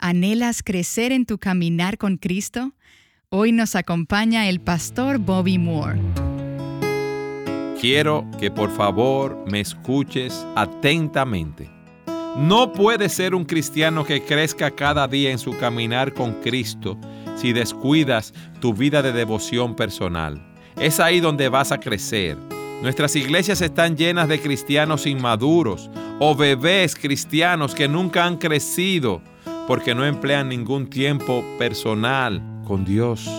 ¿Anhelas crecer en tu caminar con Cristo? Hoy nos acompaña el pastor Bobby Moore. Quiero que por favor me escuches atentamente. No puedes ser un cristiano que crezca cada día en su caminar con Cristo si descuidas tu vida de devoción personal. Es ahí donde vas a crecer. Nuestras iglesias están llenas de cristianos inmaduros o bebés cristianos que nunca han crecido porque no emplean ningún tiempo personal con Dios.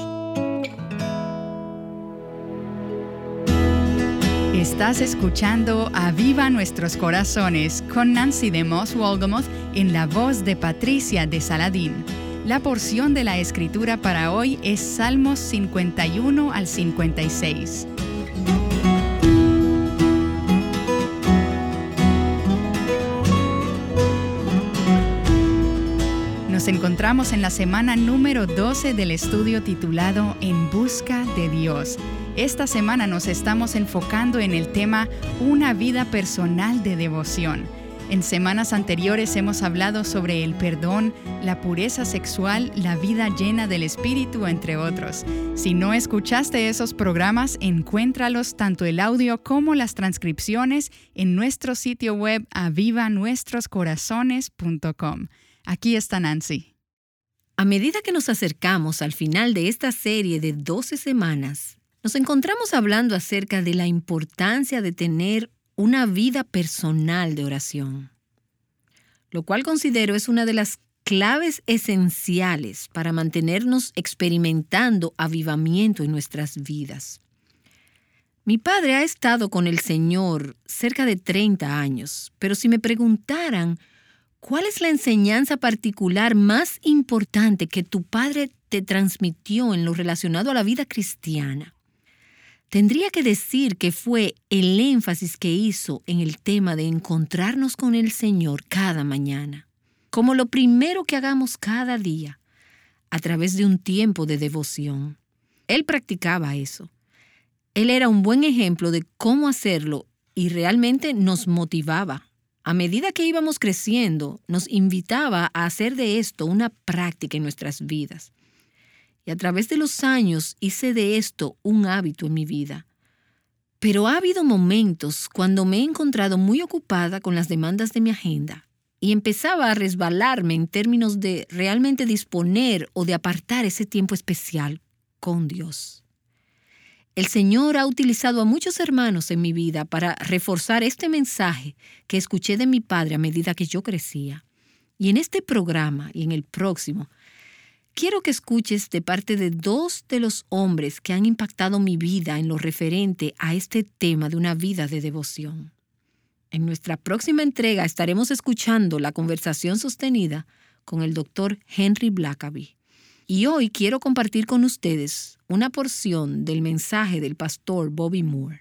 Estás escuchando Aviva Nuestros Corazones con Nancy de Moss Wolgamoth en la voz de Patricia de Saladín. La porción de la escritura para hoy es Salmos 51 al 56. Nos encontramos en la semana número 12 del estudio titulado En Busca de Dios. Esta semana nos estamos enfocando en el tema Una vida personal de devoción. En semanas anteriores hemos hablado sobre el perdón, la pureza sexual, la vida llena del Espíritu, entre otros. Si no escuchaste esos programas, encuéntralos tanto el audio como las transcripciones en nuestro sitio web avivanuestroscorazones.com. Aquí está Nancy. A medida que nos acercamos al final de esta serie de 12 semanas, nos encontramos hablando acerca de la importancia de tener una vida personal de oración, lo cual considero es una de las claves esenciales para mantenernos experimentando avivamiento en nuestras vidas. Mi padre ha estado con el Señor cerca de 30 años, pero si me preguntaran ¿cuál es la enseñanza particular más importante que tu padre te transmitió en lo relacionado a la vida cristiana? Tendría que decir que fue el énfasis que hizo en el tema de encontrarnos con el Señor cada mañana, como lo primero que hagamos cada día, a través de un tiempo de devoción. Él practicaba eso. Él era un buen ejemplo de cómo hacerlo y realmente nos motivaba. A medida que íbamos creciendo, nos invitaba a hacer de esto una práctica en nuestras vidas. Y a través de los años hice de esto un hábito en mi vida. Pero ha habido momentos cuando me he encontrado muy ocupada con las demandas de mi agenda y empezaba a resbalarme en términos de realmente disponer o de apartar ese tiempo especial con Dios. El Señor ha utilizado a muchos hermanos en mi vida para reforzar este mensaje que escuché de mi padre a medida que yo crecía. Y en este programa y en el próximo, quiero que escuches de parte de dos de los hombres que han impactado mi vida en lo referente a este tema de una vida de devoción. En nuestra próxima entrega estaremos escuchando la conversación sostenida con el Dr. Henry Blackaby. Y hoy quiero compartir con ustedes una porción del mensaje del pastor Bobby Moore.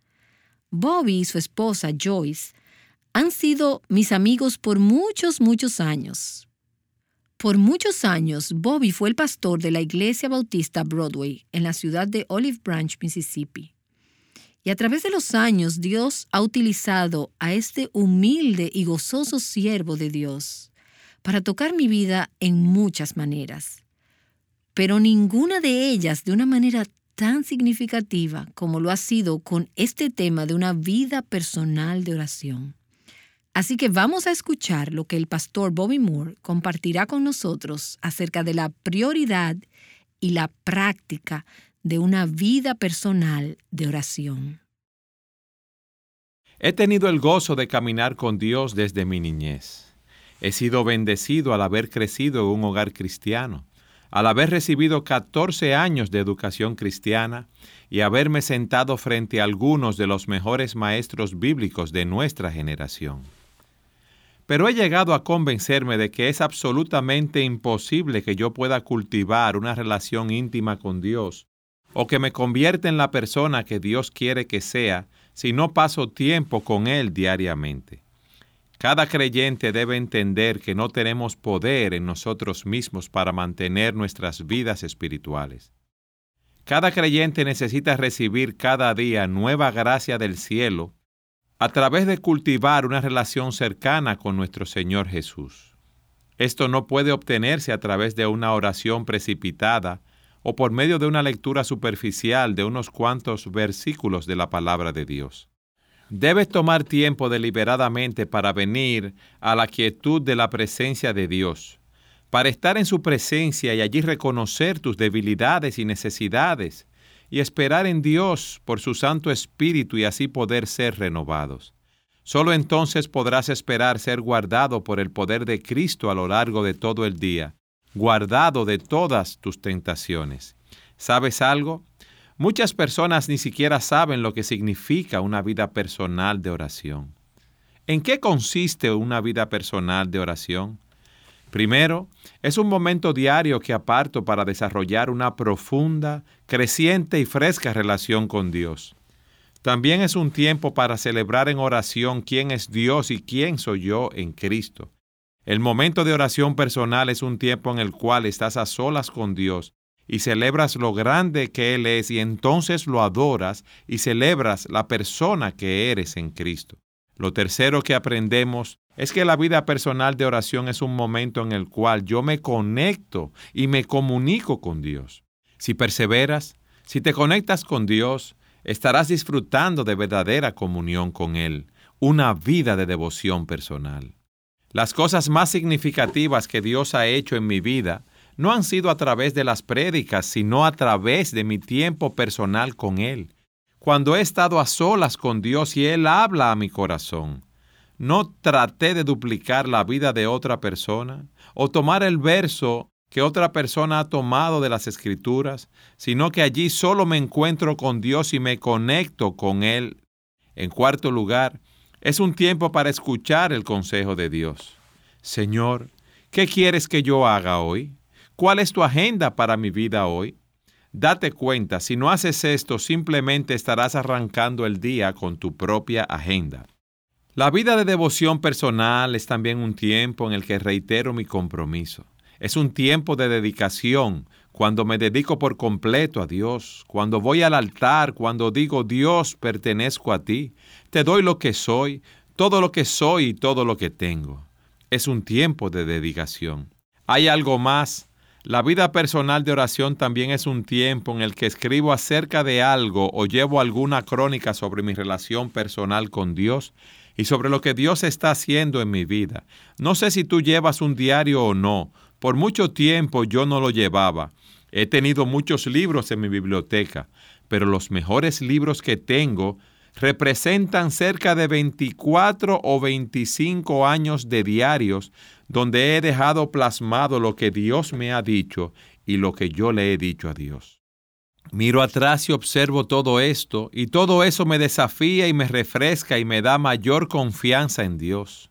Bobby y su esposa Joyce han sido mis amigos por muchos años. Por muchos años, Bobby fue el pastor de la Iglesia Bautista Broadway en la ciudad de Olive Branch, Mississippi. Y a través de los años, Dios ha utilizado a este humilde y gozoso siervo de Dios para tocar mi vida en muchas maneras. Pero ninguna de ellas de una manera tan significativa como lo ha sido con este tema de una vida personal de oración. Así que vamos a escuchar lo que el pastor Bobby Moore compartirá con nosotros acerca de la prioridad y la práctica de una vida personal de oración. He tenido el gozo de caminar con Dios desde mi niñez. He sido bendecido al haber crecido en un hogar cristiano, al haber recibido 14 años de educación cristiana y haberme sentado frente a algunos de los mejores maestros bíblicos de nuestra generación. Pero he llegado a convencerme de que es absolutamente imposible que yo pueda cultivar una relación íntima con Dios o que me convierta en la persona que Dios quiere que sea si no paso tiempo con Él diariamente. Cada creyente debe entender que no tenemos poder en nosotros mismos para mantener nuestras vidas espirituales. Cada creyente necesita recibir cada día nueva gracia del cielo a través de cultivar una relación cercana con nuestro Señor Jesús. Esto no puede obtenerse a través de una oración precipitada o por medio de una lectura superficial de unos cuantos versículos de la palabra de Dios. Debes tomar tiempo deliberadamente para venir a la quietud de la presencia de Dios, para estar en su presencia y allí reconocer tus debilidades y necesidades, y esperar en Dios por su Santo Espíritu y así poder ser renovados. Solo entonces podrás esperar ser guardado por el poder de Cristo a lo largo de todo el día, guardado de todas tus tentaciones. ¿Sabes algo? Muchas personas ni siquiera saben lo que significa una vida personal de oración. ¿En qué consiste una vida personal de oración? Primero, es un momento diario que aparto para desarrollar una profunda, creciente y fresca relación con Dios. También es un tiempo para celebrar en oración quién es Dios y quién soy yo en Cristo. El momento de oración personal es un tiempo en el cual estás a solas con Dios y celebras lo grande que Él es y entonces lo adoras y celebras la persona que eres en Cristo. Lo tercero que aprendemos es que la vida personal de oración es un momento en el cual yo me conecto y me comunico con Dios. Si perseveras, si te conectas con Dios, estarás disfrutando de verdadera comunión con Él, una vida de devoción personal. Las cosas más significativas que Dios ha hecho en mi vida no han sido a través de las prédicas, sino a través de mi tiempo personal con Él. Cuando he estado a solas con Dios y Él habla a mi corazón, no traté de duplicar la vida de otra persona o tomar el verso que otra persona ha tomado de las Escrituras, sino que allí solo me encuentro con Dios y me conecto con Él. En cuarto lugar, es un tiempo para escuchar el consejo de Dios. Señor, ¿qué quieres que yo haga hoy? ¿Cuál es tu agenda para mi vida hoy? Date cuenta, si no haces esto, simplemente estarás arrancando el día con tu propia agenda. La vida de devoción personal es también un tiempo en el que reitero mi compromiso. Es un tiempo de dedicación, cuando me dedico por completo a Dios, cuando voy al altar, cuando digo, Dios, pertenezco a ti, te doy lo que soy y todo lo que tengo. Es un tiempo de dedicación. Hay algo más. La vida personal de oración también es un tiempo en el que escribo acerca de algo o llevo alguna crónica sobre mi relación personal con Dios y sobre lo que Dios está haciendo en mi vida. No sé si tú llevas un diario o no. Por mucho tiempo yo no lo llevaba. He tenido muchos libros en mi biblioteca, pero los mejores libros que tengo representan cerca de 24 o 25 años de diarios donde he dejado plasmado lo que Dios me ha dicho y lo que yo le he dicho a Dios. Miro atrás y observo todo esto, y todo eso me desafía y me refresca y me da mayor confianza en Dios.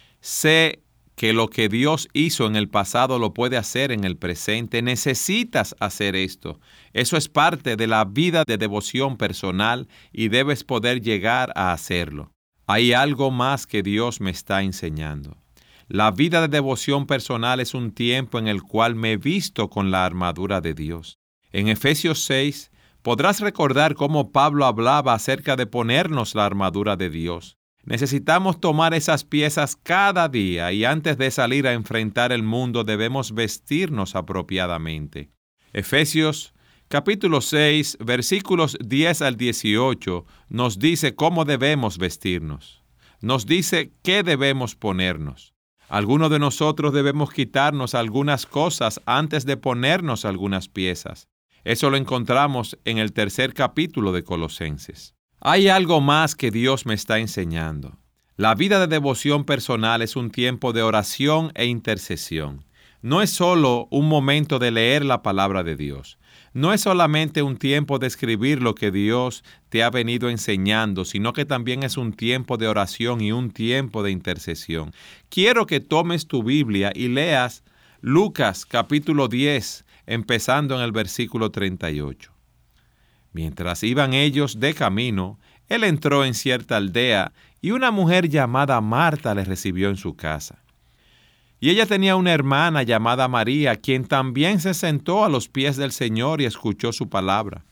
Sé que lo que Dios hizo en el pasado lo puede hacer en el presente. Necesitas hacer esto. Eso es parte de la vida de devoción personal y debes poder llegar a hacerlo. Hay algo más que Dios me está enseñando. La vida de devoción personal es un tiempo en el cual me visto con la armadura de Dios. En Efesios 6 podrás recordar cómo Pablo hablaba acerca de ponernos la armadura de Dios. Necesitamos tomar esas piezas cada día y antes de salir a enfrentar el mundo debemos vestirnos apropiadamente. Efesios capítulo 6, versículos 10 al 18 nos dice cómo debemos vestirnos. Nos dice qué debemos ponernos. Algunos de nosotros debemos quitarnos algunas cosas antes de ponernos algunas piezas. Eso lo encontramos en el 3 capítulo de Colosenses. Hay algo más que Dios me está enseñando. La vida de devoción personal es un tiempo de oración e intercesión. No es solo un momento de leer la palabra de Dios. No es solamente un tiempo de escribir lo que Dios te ha venido enseñando, sino que también es un tiempo de oración y un tiempo de intercesión. Quiero que tomes tu Biblia y leas Lucas capítulo 10, empezando en el versículo 38. Mientras iban ellos de camino, él entró en cierta aldea y una mujer llamada Marta le recibió en su casa. Y ella tenía una hermana llamada María, quien también se sentó a los pies del Señor y escuchó su palabra.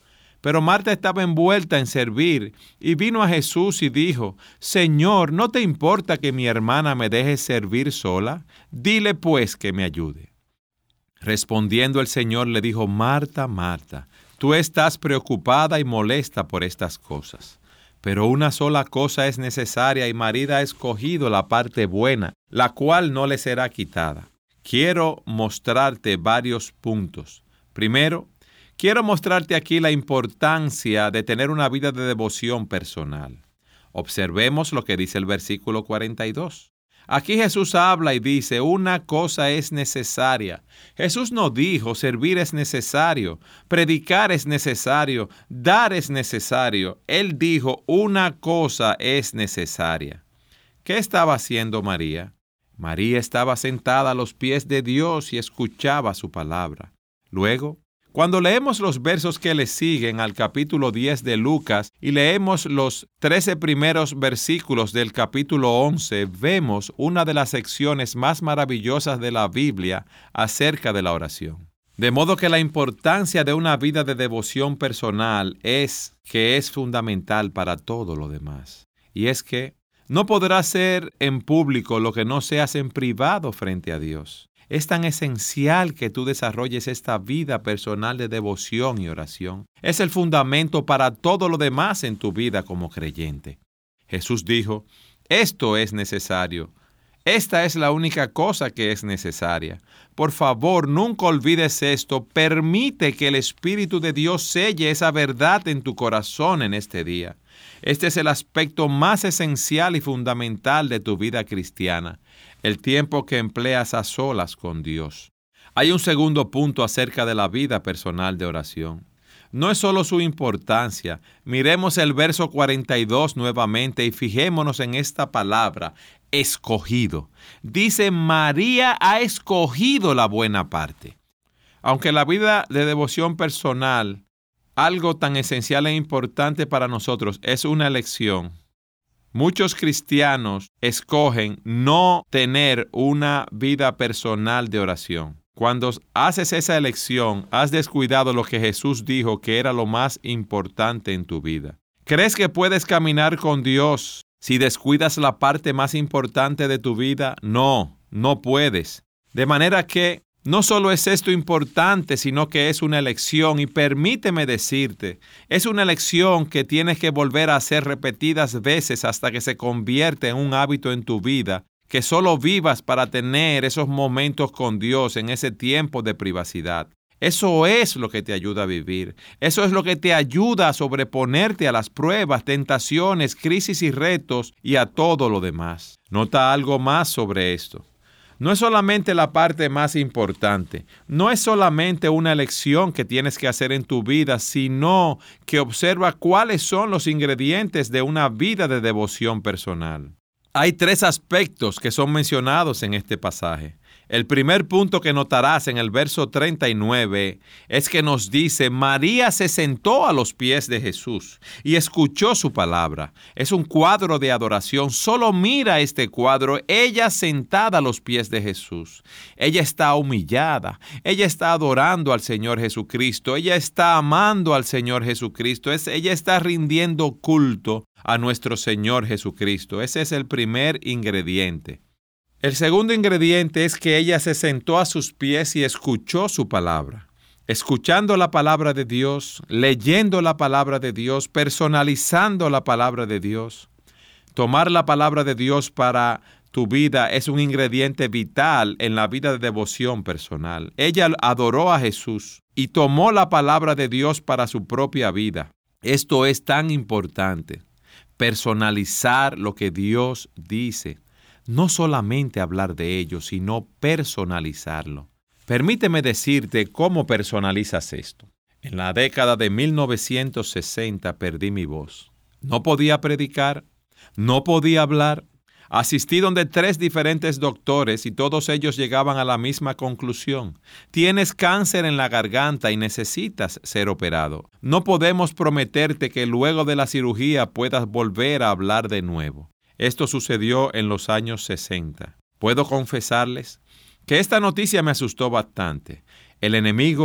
Pero Marta estaba envuelta en servir y vino a Jesús y dijo: Señor, ¿no te importa que mi hermana me deje servir sola? Dile pues que me ayude. Respondiendo el Señor le dijo: Marta, Marta, tú estás preocupada y molesta por estas cosas. Pero una sola cosa es necesaria y María ha escogido la parte buena, la cual no le será quitada. Quiero mostrarte varios puntos. Primero, quiero mostrarte aquí la importancia de tener una vida de devoción personal. Observemos lo que dice el versículo 42. Aquí Jesús habla y dice: una cosa es necesaria. Jesús no dijo servir es necesario, predicar es necesario, dar es necesario. Él dijo una cosa es necesaria. ¿Qué estaba haciendo María? María estaba sentada a los pies de Dios y escuchaba su palabra. Luego, cuando leemos los versos que le siguen al capítulo 10 de Lucas y leemos los 13 primeros versículos del capítulo 11, vemos una de las secciones más maravillosas de la Biblia acerca de la oración. De modo que la importancia de una vida de devoción personal es fundamental para todo lo demás. Y es que no podrás hacer en público lo que no seas en privado frente a Dios. Es tan esencial que tú desarrolles esta vida personal de devoción y oración. Es el fundamento para todo lo demás en tu vida como creyente. Jesús dijo: esto es necesario. Esta es la única cosa que es necesaria. Por favor, nunca olvides esto. Permite que el Espíritu de Dios selle esa verdad en tu corazón en este día. Este es el aspecto más esencial y fundamental de tu vida cristiana, el tiempo que empleas a solas con Dios. Hay un segundo punto acerca de la vida personal de oración. No es solo su importancia. Miremos el verso 42 nuevamente y fijémonos en esta palabra: escogido. Dice: María ha escogido la buena parte. Aunque la vida de devoción personal, algo tan esencial e importante para nosotros, es una elección, muchos cristianos escogen no tener una vida personal de oración. Cuando haces esa elección, has descuidado lo que Jesús dijo que era lo más importante en tu vida. ¿Crees que puedes caminar con Dios si descuidas la parte más importante de tu vida? No, no puedes. De manera que no solo es esto importante, sino que es una elección. Y permíteme decirte, es una elección que tienes que volver a hacer repetidas veces hasta que se convierte en un hábito en tu vida, que solo vivas para tener esos momentos con Dios en ese tiempo de privacidad. Eso es lo que te ayuda a vivir. Eso es lo que te ayuda a sobreponerte a las pruebas, tentaciones, crisis y retos y a todo lo demás. Nota algo más sobre esto. No es solamente la parte más importante, no es solamente una elección que tienes que hacer en tu vida, sino que observa cuáles son los ingredientes de una vida de devoción personal. Hay 3 aspectos que son mencionados en este pasaje. El primer punto que notarás en el verso 39 es que nos dice: María se sentó a los pies de Jesús y escuchó su palabra. Es un cuadro de adoración. Solo mira este cuadro, ella sentada a los pies de Jesús. Ella está humillada, ella está adorando al Señor Jesucristo, ella está amando al Señor Jesucristo, ella está rindiendo culto a nuestro Señor Jesucristo. Ese es el primer ingrediente. El segundo ingrediente es que ella se sentó a sus pies y escuchó su palabra. Escuchando la palabra de Dios, leyendo la palabra de Dios, personalizando la palabra de Dios. Tomar la palabra de Dios para tu vida es un ingrediente vital en la vida de devoción personal. Ella adoró a Jesús y tomó la palabra de Dios para su propia vida. Esto es tan importante. Personalizar lo que Dios dice. No solamente hablar de ello, sino personalizarlo. Permíteme decirte cómo personalizas esto. En la década de 1960 perdí mi voz. No podía predicar, no podía hablar. Asistí donde 3 diferentes doctores y todos ellos llegaban a la misma conclusión. Tienes cáncer en la garganta y necesitas ser operado. No podemos prometerte que luego de la cirugía puedas volver a hablar de nuevo. Esto sucedió en los años 60. Puedo confesarles que esta noticia me asustó bastante. El enemigo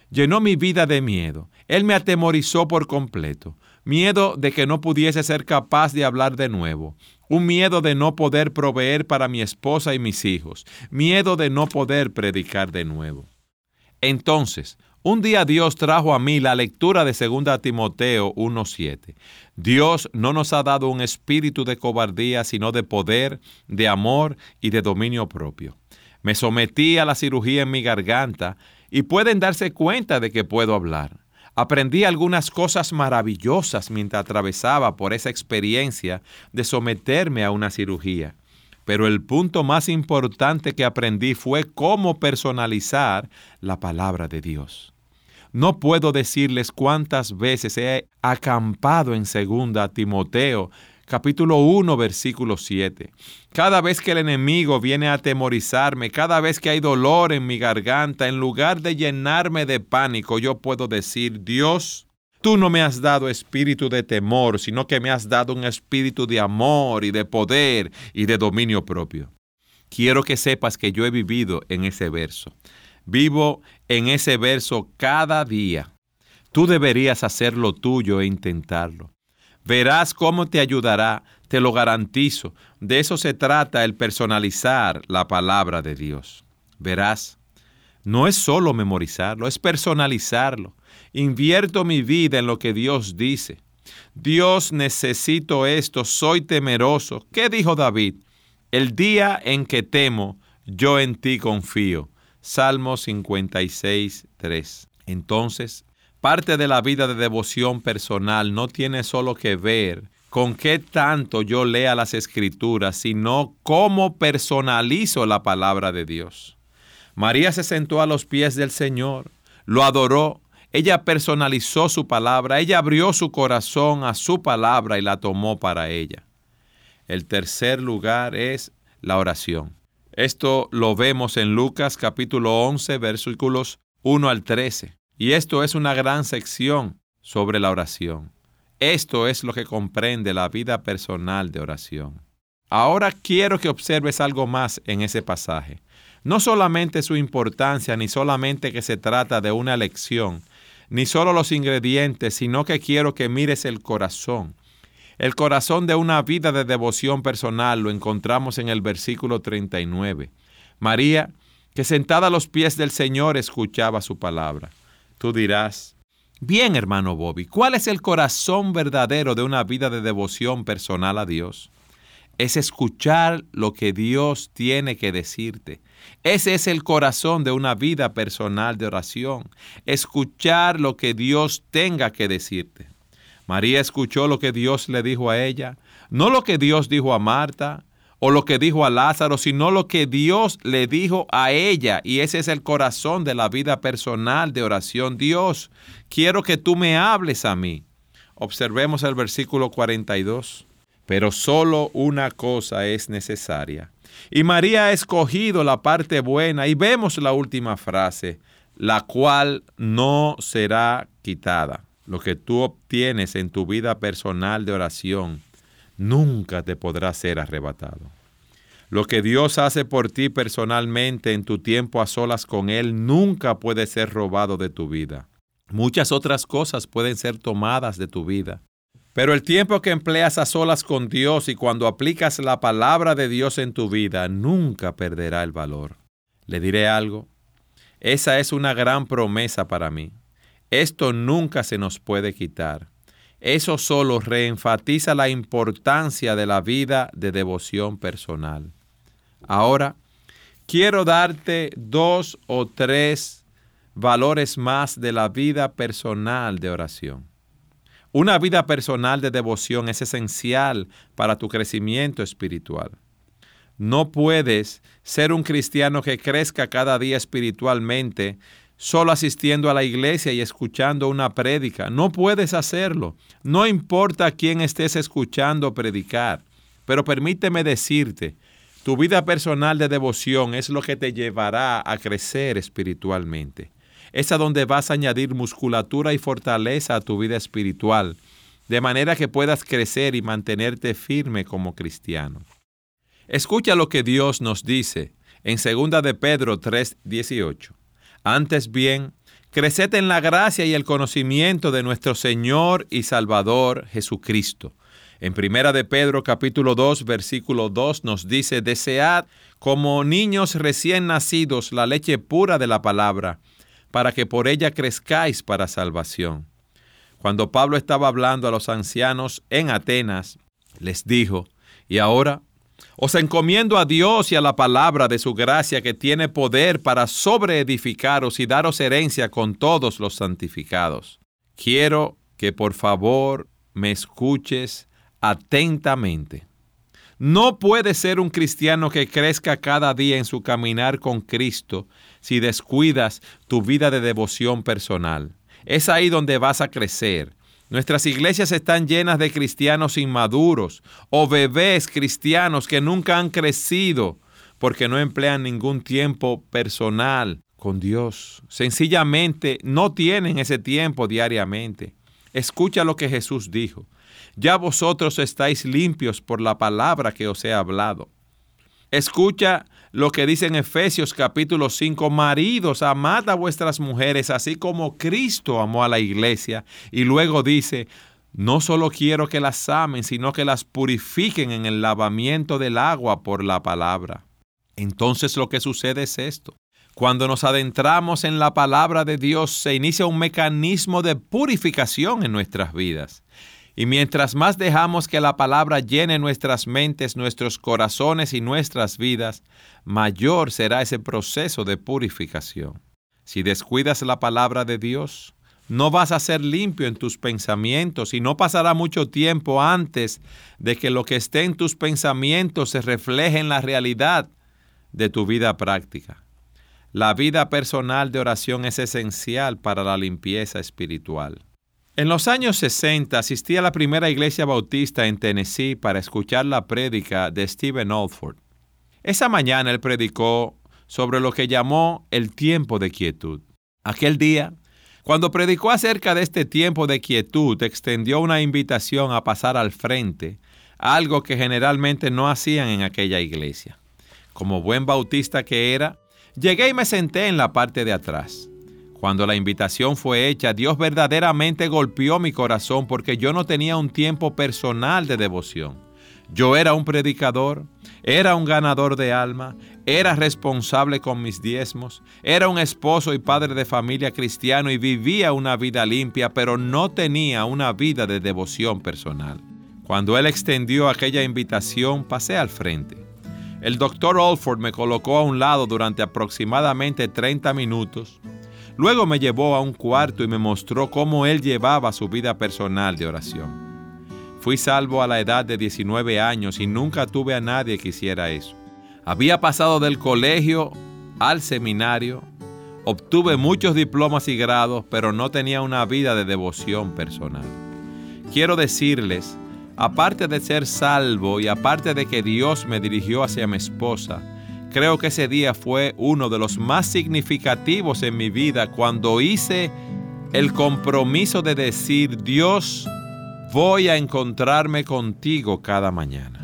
llenó mi vida de miedo. Él me atemorizó por completo. Miedo de que no pudiese ser capaz de hablar de nuevo. Un miedo de no poder proveer para mi esposa y mis hijos. Miedo de no poder predicar de nuevo. Entonces, un día Dios trajo a mí la lectura de 2 Timoteo 1:7. Dios no nos ha dado un espíritu de cobardía, sino de poder, de amor y de dominio propio. Me sometí a la cirugía en mi garganta y pueden darse cuenta de que puedo hablar. Aprendí algunas cosas maravillosas mientras atravesaba por esa experiencia de someterme a una cirugía. Pero el punto más importante que aprendí fue cómo personalizar la palabra de Dios. No puedo decirles cuántas veces he acampado en 2 Timoteo, capítulo 1, versículo 7. Cada vez que el enemigo viene a atemorizarme, cada vez que hay dolor en mi garganta, en lugar de llenarme de pánico, yo puedo decir: Dios, tú no me has dado espíritu de temor, sino que me has dado un espíritu de amor y de poder y de dominio propio. Quiero que sepas que yo he vivido en ese verso. Vivo en ese verso cada día. Tú deberías hacer lo tuyo e intentarlo. Verás cómo te ayudará, te lo garantizo. De eso se trata el personalizar la palabra de Dios. Verás, no es solo memorizarlo, es personalizarlo. Invierto mi vida en lo que Dios dice. Dios, necesito esto, soy temeroso. ¿Qué dijo David? El día en que temo, yo en ti confío. Salmo 56:3. Entonces, parte de la vida de devoción personal no tiene solo que ver con qué tanto yo lea las Escrituras, sino cómo personalizo la palabra de Dios. María se sentó a los pies del Señor, lo adoró, ella personalizó su palabra, ella abrió su corazón a su palabra y la tomó para ella. El tercer lugar es la oración. Esto lo vemos en Lucas capítulo 11, versículos 1 al 13. Y esto es una gran sección sobre la oración. Esto es lo que comprende la vida personal de oración. Ahora quiero que observes algo más en ese pasaje. No solamente su importancia, ni solamente que se trata de una lección, ni solo los ingredientes, sino que quiero que mires el corazón. El corazón de una vida de devoción personal lo encontramos en el versículo 39. María, que sentada a los pies del Señor escuchaba su palabra. Tú dirás: bien, hermano Bobby, ¿cuál es el corazón verdadero de una vida de devoción personal a Dios? Es escuchar lo que Dios tiene que decirte. Ese es el corazón de una vida personal de oración. Escuchar lo que Dios tenga que decirte. María escuchó lo que Dios le dijo a ella, no lo que Dios dijo a Marta o lo que dijo a Lázaro, sino lo que Dios le dijo a ella. Y ese es el corazón de la vida personal de oración. Dios, quiero que tú me hables a mí. Observemos el versículo 42. Pero solo una cosa es necesaria. Y María ha escogido la parte buena, y vemos la última frase, la cual no será quitada. Lo que tú obtienes en tu vida personal de oración nunca te podrá ser arrebatado. Lo que Dios hace por ti personalmente en tu tiempo a solas con Él nunca puede ser robado de tu vida. Muchas otras cosas pueden ser tomadas de tu vida, pero el tiempo que empleas a solas con Dios y cuando aplicas la palabra de Dios en tu vida nunca perderá el valor. Le diré algo. Esa es una gran promesa para mí. Esto nunca se nos puede quitar. Eso solo reenfatiza la importancia de la vida de devoción personal. Ahora, quiero darte 2 o 3 valores más de la vida personal de oración. Una vida personal de devoción es esencial para tu crecimiento espiritual. No puedes ser un cristiano que crezca cada día espiritualmente solo asistiendo a la iglesia y escuchando una prédica. No puedes hacerlo. No importa a quién estés escuchando predicar. Pero permíteme decirte, tu vida personal de devoción es lo que te llevará a crecer espiritualmente. Es a donde vas a añadir musculatura y fortaleza a tu vida espiritual, de manera que puedas crecer y mantenerte firme como cristiano. Escucha lo que Dios nos dice en 2 de Pedro 3:18. Antes bien, Creced en la gracia y el conocimiento de nuestro Señor y Salvador Jesucristo. En 1 de Pedro capítulo 2, versículo 2 nos dice: desead como niños recién nacidos la leche pura de la palabra, para que por ella crezcáis para salvación. Cuando Pablo estaba hablando a los ancianos en Atenas, les dijo: y ahora os encomiendo a Dios y a la palabra de su gracia, que tiene poder para sobreedificaros y daros herencia con todos los santificados. Quiero que por favor me escuches atentamente. No puede ser un cristiano que crezca cada día en su caminar con Cristo si descuidas tu vida de devoción personal. Es ahí donde vas a crecer. Nuestras iglesias están llenas de cristianos inmaduros o bebés cristianos que nunca han crecido porque no emplean ningún tiempo personal con Dios. Sencillamente no tienen ese tiempo diariamente. Escucha lo que Jesús dijo: ya vosotros estáis limpios por la palabra que os he hablado. Escucha lo que dice en Efesios capítulo 5, maridos, amad a vuestras mujeres, así como Cristo amó a la iglesia. Y luego dice: no solo quiero que las amen, sino que las purifiquen en el lavamiento del agua por la palabra. Entonces lo que sucede es esto: cuando nos adentramos en la palabra de Dios, se inicia un mecanismo de purificación en nuestras vidas. Y mientras más dejamos que la palabra llene nuestras mentes, nuestros corazones y nuestras vidas, mayor será ese proceso de purificación. Si descuidas la palabra de Dios, no vas a ser limpio en tus pensamientos y no pasará mucho tiempo antes de que lo que esté en tus pensamientos se refleje en la realidad de tu vida práctica. La vida personal de oración es esencial para la limpieza espiritual. En los años 60 asistí a la primera iglesia bautista en Tennessee para escuchar la prédica de Stephen Olford. Esa mañana él predicó sobre lo que llamó el tiempo de quietud. Aquel día, cuando predicó acerca de este tiempo de quietud, extendió una invitación a pasar al frente, algo que generalmente no hacían en aquella iglesia. Como buen bautista que era, llegué y me senté en la parte de atrás. Cuando la invitación fue hecha, Dios verdaderamente golpeó mi corazón porque yo no tenía un tiempo personal de devoción. Yo era un predicador, era un ganador de alma, era responsable con mis diezmos, era un esposo y padre de familia cristiano y vivía una vida limpia, pero no tenía una vida de devoción personal. Cuando él extendió aquella invitación, pasé al frente. El doctor Olford me colocó a un lado durante aproximadamente 30 minutos. Luego me llevó a un cuarto y me mostró cómo él llevaba su vida personal de oración. Fui salvo a la edad de 19 años y nunca tuve a nadie que hiciera eso. Había pasado del colegio al seminario, obtuve muchos diplomas y grados, pero no tenía una vida de devoción personal. Quiero decirles, aparte de ser salvo y aparte de que Dios me dirigió hacia mi esposa, creo que ese día fue uno de los más significativos en mi vida cuando hice el compromiso de decir: Dios, voy a encontrarme contigo cada mañana.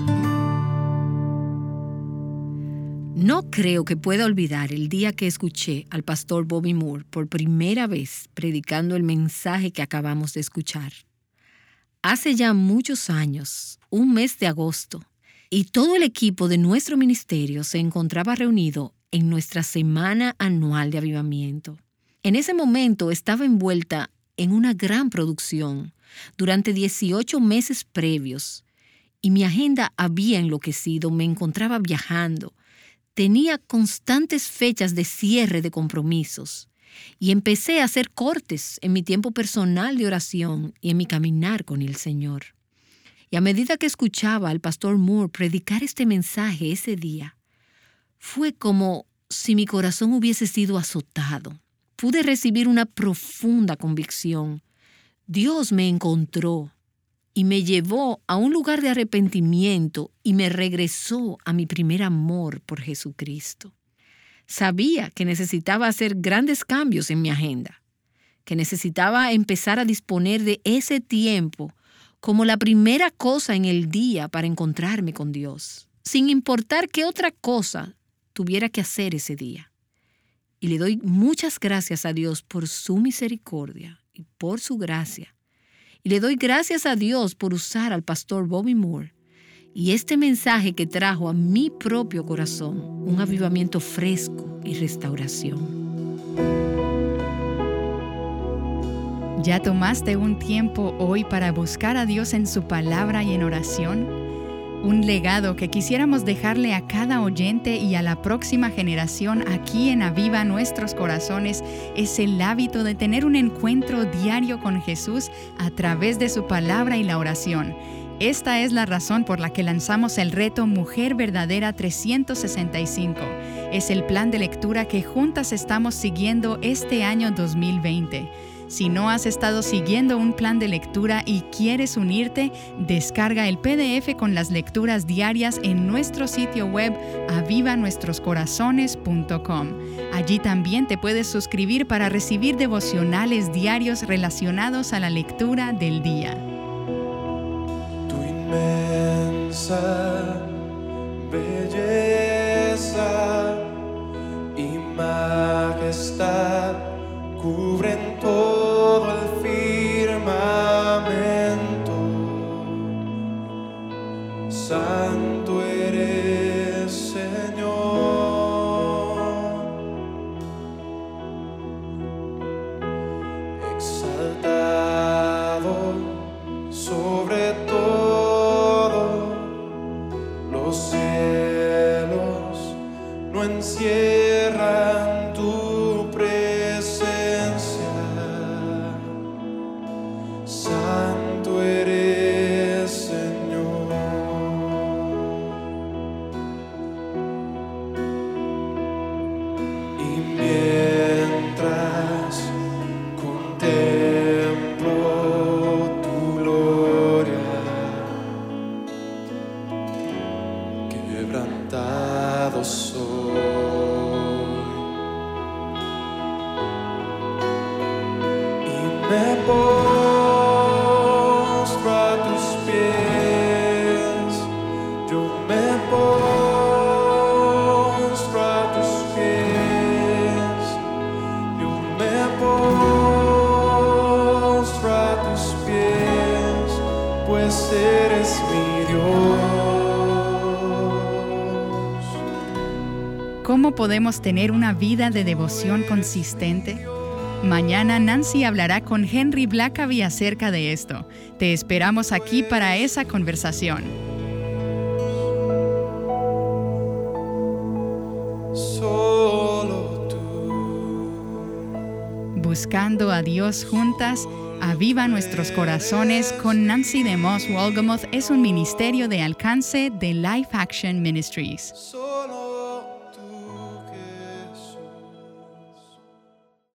No creo que pueda olvidar el día que escuché al pastor Bobby Moore por primera vez predicando el mensaje que acabamos de escuchar. Hace ya muchos años, un mes de agosto, y todo el equipo de nuestro ministerio se encontraba reunido en nuestra semana anual de avivamiento. En ese momento estaba envuelta en una gran producción durante 18 meses previos y mi agenda había enloquecido, me encontraba viajando, tenía constantes fechas de cierre de compromisos y empecé a hacer cortes en mi tiempo personal de oración y en mi caminar con el Señor. Y a medida que escuchaba al pastor Moore predicar este mensaje ese día, fue como si mi corazón hubiese sido azotado. Pude recibir una profunda convicción. Dios me encontró y me llevó a un lugar de arrepentimiento y me regresó a mi primer amor por Jesucristo. Sabía que necesitaba hacer grandes cambios en mi agenda, que necesitaba empezar a disponer de ese tiempo como la primera cosa en el día para encontrarme con Dios, sin importar qué otra cosa tuviera que hacer ese día. Y le doy muchas gracias a Dios por su misericordia y por su gracia. Y le doy gracias a Dios por usar al pastor Bobby Moore y este mensaje que trajo a mi propio corazón un avivamiento fresco y restauración. ¿Ya tomaste un tiempo hoy para buscar a Dios en su palabra y en oración? Un legado que quisiéramos dejarle a cada oyente y a la próxima generación aquí en Aviva Nuestros Corazones es el hábito de tener un encuentro diario con Jesús a través de su palabra y la oración. Esta es la razón por la que lanzamos el reto Mujer Verdadera 365. Es el plan de lectura que juntas estamos siguiendo este año 2020. Si no has estado siguiendo un plan de lectura y quieres unirte, descarga el PDF con las lecturas diarias en nuestro sitio web avivanuestroscorazones.com. Allí también te puedes suscribir para recibir devocionales diarios relacionados a la lectura del día. Tu inmensa belleza y majestad cubren todo el firmamento. Santo eres, Señor. Exaltado sobre todo, los cielos no encierran tu presencia. Santo eres, Señor. Y mientras contemplo tu gloria, quebrantado soy y me postro a tus pies. Yo me postro a tus pies. Yo me postro a tus pies, pues eres mi Dios. ¿Cómo podemos tener una vida de devoción consistente? Mañana Nancy hablará con Henry Blackaby acerca de esto. Te esperamos aquí para esa conversación. Solo tú. Buscando a Dios juntas, Aviva Nuestros Corazones con Nancy DeMoss Wolgemuth es un ministerio de alcance de Life Action Ministries.